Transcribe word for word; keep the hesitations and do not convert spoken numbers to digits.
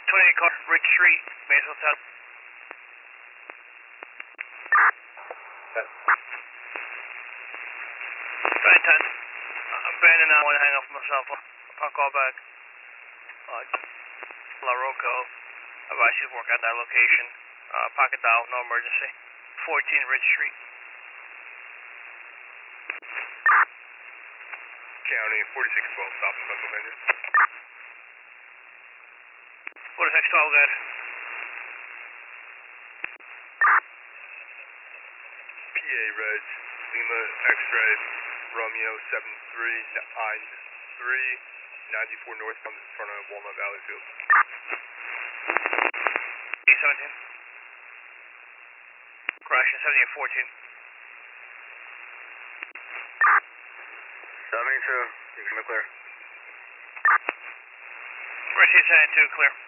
twenty-eight car, Ridge Street, Mansfield Town. nine ten. Uh, Brandon, I want to hang up my cell phone. I'll call back. Uh, La Rocco. I've actually worked at that location. Uh, pocket dial, no emergency. fourteen Ridge Street. County, forty-six twelve, stop in Pennsylvania. forty-six twelve, good. P A Reg, Lima X-ray, Romeo seven three nine three, ninety-four northbound in front of Walnut Valley Field. E seventeen. Correction, seventy-eight fourteen. seventy-two, you can be clear. Richie seventy-two, clear.